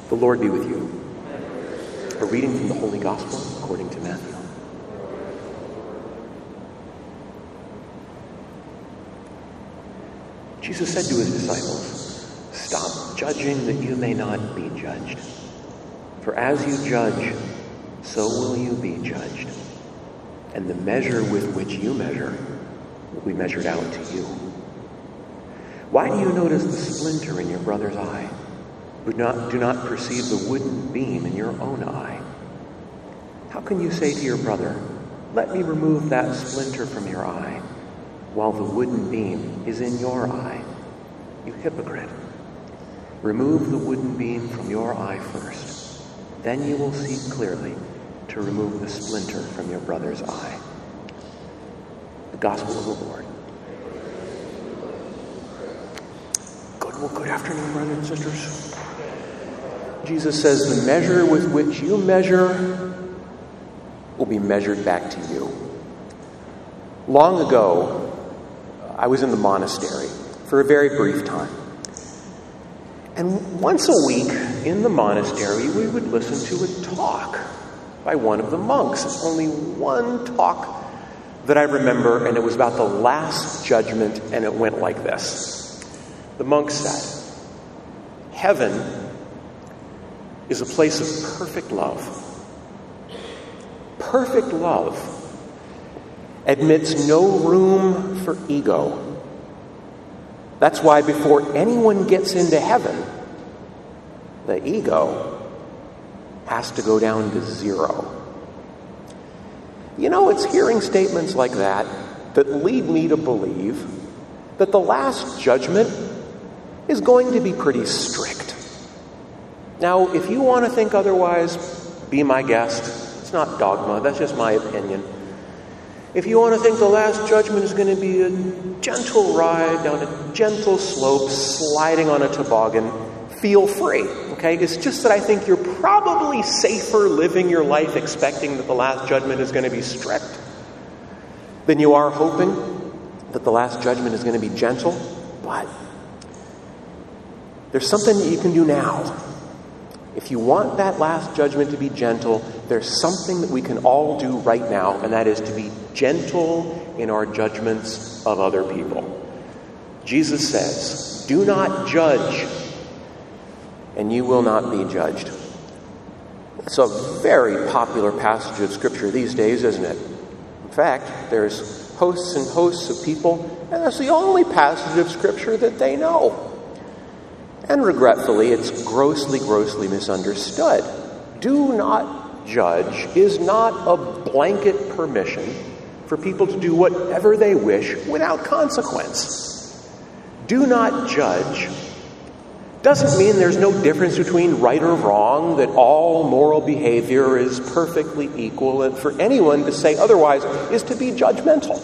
The Lord be with you. A reading from the Holy Gospel according to Matthew. Jesus said to his disciples, "Stop judging that you may not be judged. For as you judge, so will you be judged. And the measure with which you measure will be measured out to you. Why do you notice the splinter in your brother's eye, but do not perceive the wooden beam in your own eye? How can you say to your brother, 'Let me remove that splinter from your eye,' while the wooden beam is in your eye? You hypocrite. Remove the wooden beam from your eye first. Then you will see clearly to remove the splinter from your brother's eye." The Gospel of the Lord. Good afternoon, brothers and sisters. Jesus says the measure with which you measure will be measured back to you. Long ago, I was in the monastery for a very brief time. And once a week in the monastery, we would listen to a talk by one of the monks. It's only one talk that I remember, and it was about the Last Judgment, and it went like this. The monk said, "Heaven is a place of perfect love. Perfect love admits no room for ego. That's why before anyone gets into heaven, the ego has to go down to zero." You know, it's hearing statements like that that lead me to believe that the Last Judgment is going to be pretty strict. Now, if you want to think otherwise, be my guest. It's not dogma, that's just my opinion. If you want to think the Last Judgment is going to be a gentle ride down a gentle slope, sliding on a toboggan, feel free, okay? It's just that I think you're probably safer living your life expecting that the Last Judgment is going to be strict than you are hoping that the Last Judgment is going to be gentle. But there's something that you can do now. If you want that Last Judgment to be gentle, there's something that we can all do right now, and that is to be gentle in our judgments of other people. Jesus says, "Do not judge, and you will not be judged." It's a very popular passage of Scripture these days, isn't it? In fact, there's hosts and hosts of people, and that's the only passage of Scripture that they know. And regretfully, it's grossly, grossly misunderstood. Do not judge is not a blanket permission for people to do whatever they wish without consequence. Do not judge doesn't mean there's no difference between right or wrong, that all moral behavior is perfectly equal, and for anyone to say otherwise is to be judgmental.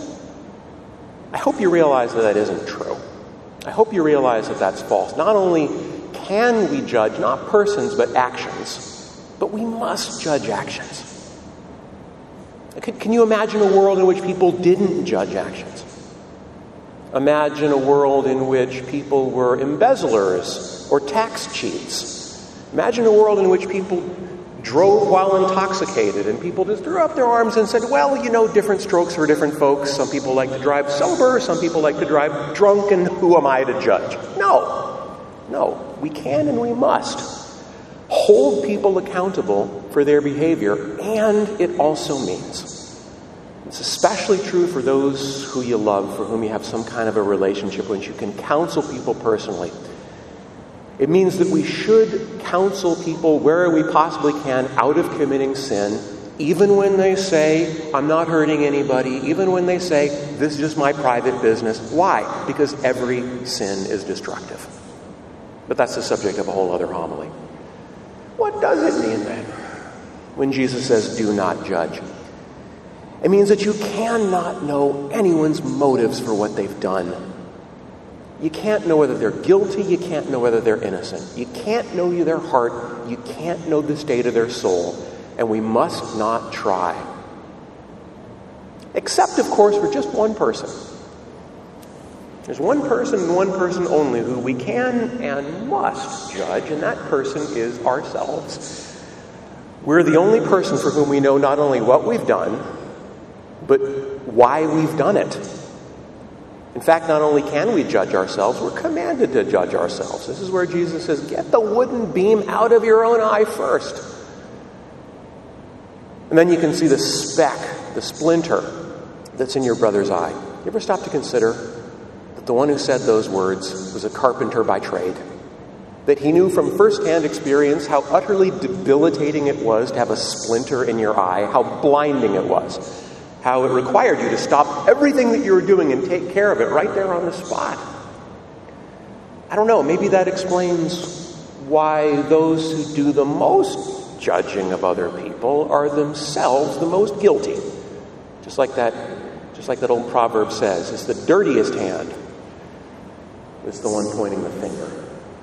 I hope you realize that that isn't true. I hope you realize that that's false. Not only can we judge, not persons, but actions, but we must judge actions. Can you imagine a world in which people didn't judge actions? Imagine a world in which people were embezzlers or tax cheats. Imagine a world in which people drove while intoxicated and people just threw up their arms and said, well, you know, different strokes for different folks. Some people like to drive sober, some people like to drive drunk, and who am I to judge? No, we can and we must hold people accountable for their behavior, and it also means, it's especially true for those who you love, for whom you have some kind of a relationship, when you can counsel people personally. It means that we should counsel people where we possibly can out of committing sin, even when they say, I'm not hurting anybody, even when they say, this is just my private business. Why? Because every sin is destructive. But that's the subject of a whole other homily. What does it mean then when Jesus says, do not judge? It means that you cannot know anyone's motives for what they've done. You can't know whether they're guilty. You can't know whether they're innocent. You can't know their heart. You can't know the state of their soul. And we must not try. Except, of course, for just one person. There's one person and one person only who we can and must judge, and that person is ourselves. We're the only person for whom we know not only what we've done, but why we've done it. In fact, not only can we judge ourselves, we're commanded to judge ourselves. This is where Jesus says, get the wooden beam out of your own eye first. And then you can see the speck, the splinter that's in your brother's eye. You ever stop to consider that the one who said those words was a carpenter by trade? That he knew from firsthand experience how utterly debilitating it was to have a splinter in your eye, how blinding it was, how it required you to stop everything that you were doing and take care of it right there on the spot. I don't know, maybe that explains why those who do the most judging of other people are themselves the most guilty. Just like that old proverb says, it's the dirtiest hand that's the one pointing the finger.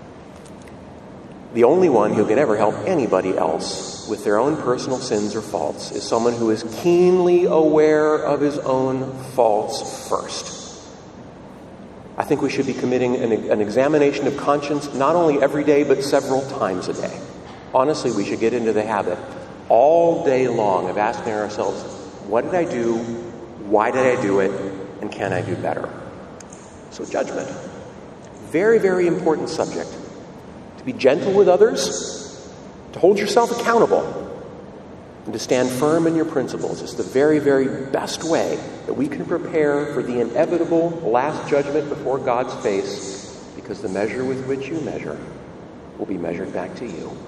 The only one who can ever help anybody else with their own personal sins or faults is someone who is keenly aware of his own faults first. I think we should be committing an examination of conscience not only every day, but several times a day. Honestly, we should get into the habit all day long of asking ourselves, what did I do? Why did I do it? And can I do better? So judgment. Very, very important subject. To be gentle with others, to hold yourself accountable, and to stand firm in your principles is the very, very best way that we can prepare for the inevitable last judgment before God's face, because the measure with which you measure will be measured back to you.